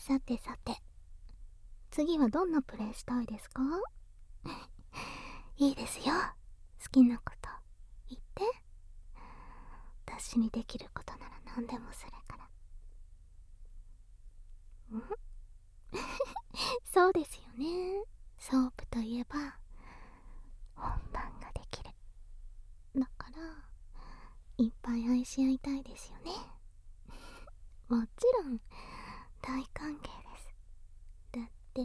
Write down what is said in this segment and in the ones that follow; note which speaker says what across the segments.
Speaker 1: さてさて、次はどんなプレイしたいですか？いいですよ。好きなこと言って。私にできることなら何でもするから。そうですよね。ソープといえば本番ができる。だからいっぱい愛し合いたいですよね。もちろん大歓迎です。だって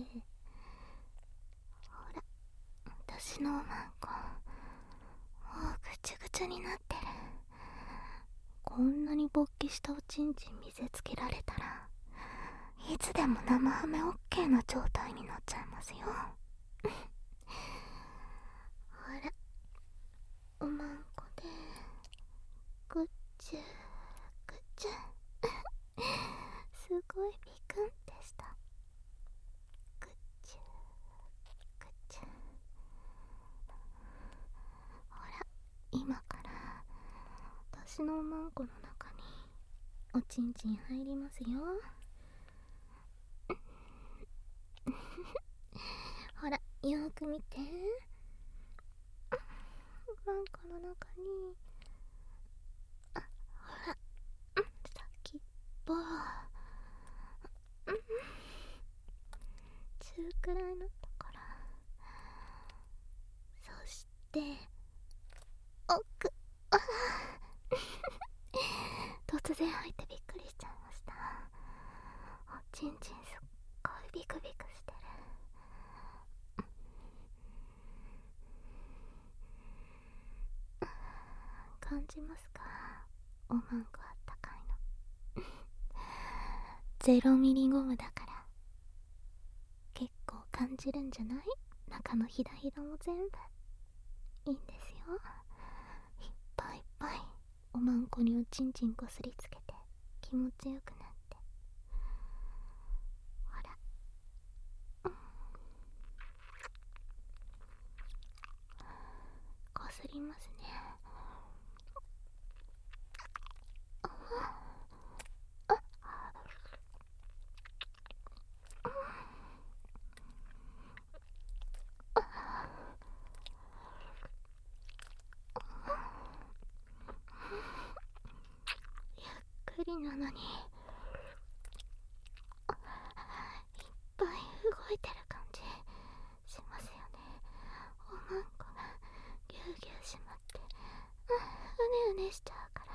Speaker 1: ほら、私のおまんこもうぐちゃぐちゃになってる。こんなに勃起したおちんちん見せつけられたらいつでも生ハメ OK な状態になっちゃいますよ。ほら、おまんこでぐっちゅぐちゅすごいビクンってした。ぐっちゅぐちゅ。ほら、今から私のおまんこの中におちんちん入りますよ。ほら、よーく見て。おまんこの中にほら、先っぽ中くらいのところ、そして奥。突然入ってびっくりしちゃいました。おちんちんすっごいビクビクしてる。感じますか？おまんこあったかいの。0ミリゴムだから結構感じるんじゃない？中のひだひだも全部いいんですよ。いっぱいいっぱいおまんこにおちんちんこすりつけて気持ちよくなって。ほら、こすりますね。ゆっくりなのにいっぱい動いてる感じしますよね。おまんこがぎゅうぎゅう締まってうねうねしちゃうから。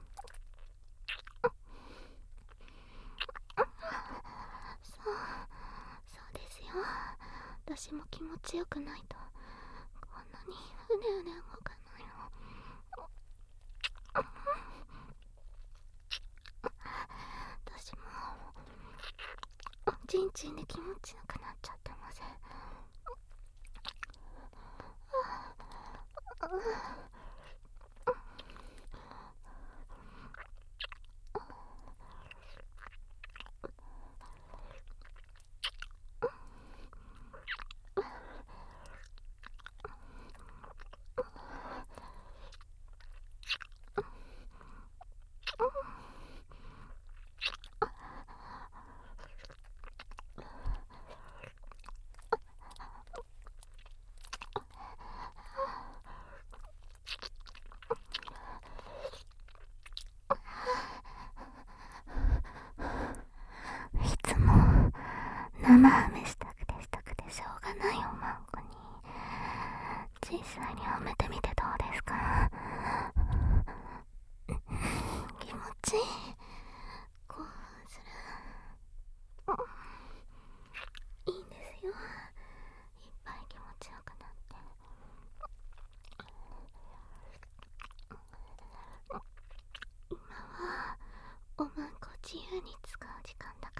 Speaker 1: そうですよ。私も気持ちよくないとこんなにうねうね動かないの。私もちんちんで気持ちよくなっちゃってません？いつも生ハメしたくてしたくてしょうがないおまんこに実際に褒めてみてどうですか？気持ちいい。興奮する。いいんですよ。いっぱい気持ちよくなって。今はおまんこ自由に使う時間だから。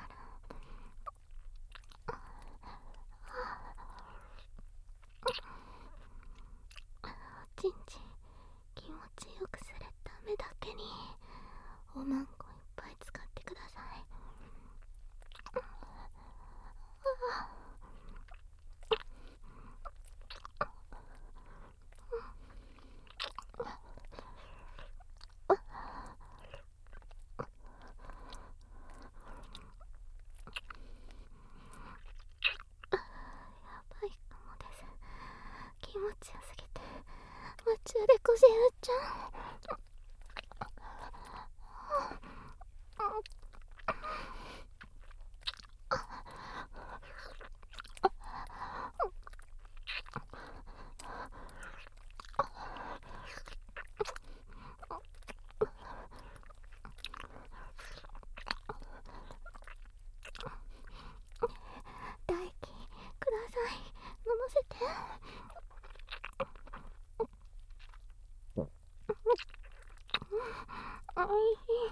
Speaker 1: おちんちん気持ちよくするためだけにおまんこいっぱい使ってください。 少しうっちゃう。唾液ください。飲ませて。おいしい。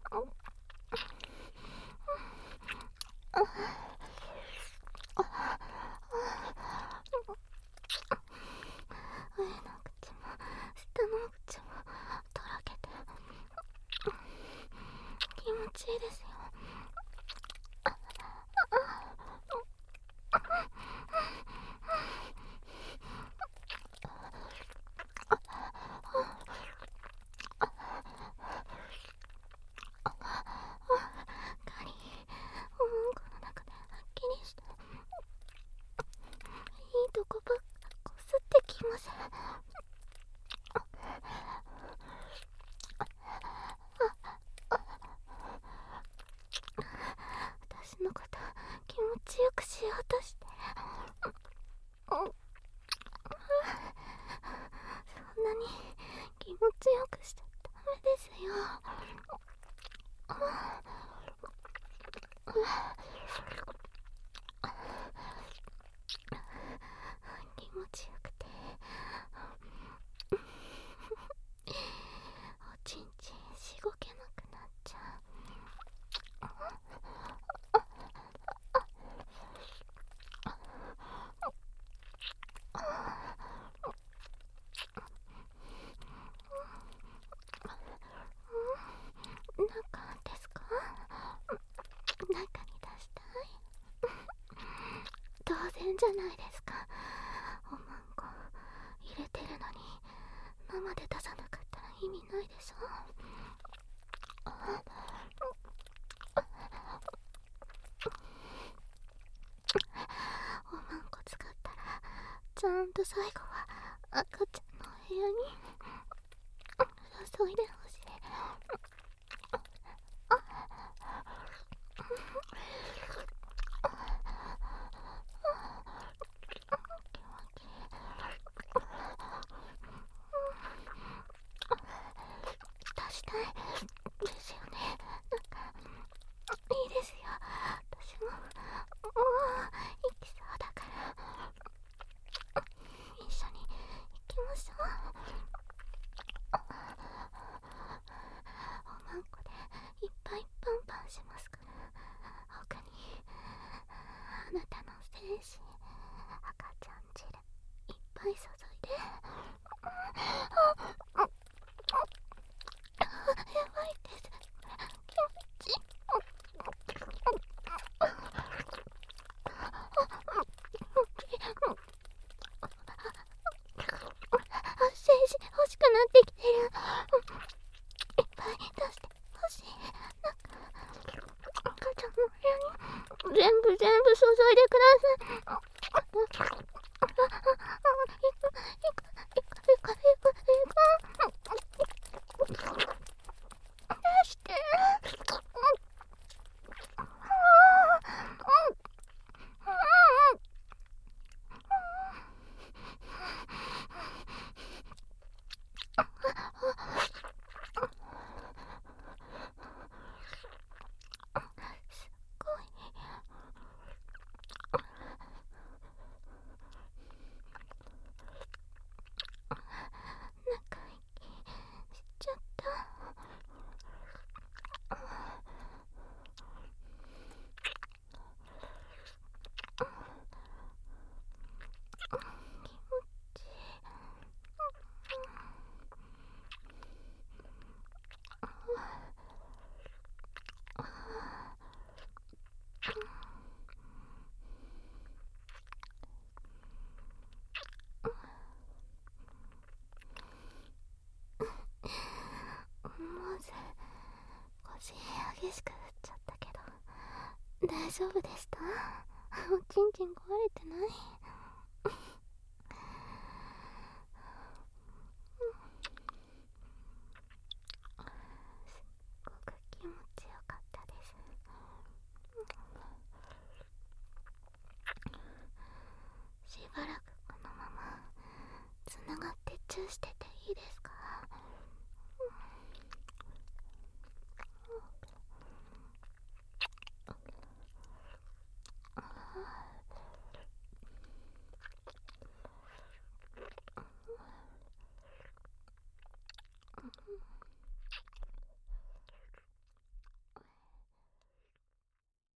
Speaker 1: 上の口も下の口もとろけて気持ちいいですよ。カリおうんこの中ではっきりしていいとこばっかこすってきます。私のこと気持ちよくしようとしてそんなに気持ちよくしちゃダメですよ。気持ちよくておちんちんしごけなくなっちゃう。中ですか？中に出したい。当然じゃないですか。おまんこ入れてるのに生で出さなかったら意味ないでしょ。おまんこ使ったらちゃんと最後は赤ちゃんの部屋に注いでほしい。出したいですよね。なんかいいですよ。私ももう行きそうだから一緒に行きましょう。おまんこでいっぱいパンパンしますから。他にあなたの精子赤ちゃん汁いっぱい注いで。やばいです。気持ちいい。精子欲しくなってきてる。いっぱい出してほしい。なんか赤ちゃんの部屋に全部注いでください。出して。すごい中息しちゃった。気持ちいい。思わず腰激しく振っちゃったけど大丈夫でした？おちんちん壊れてない？ いです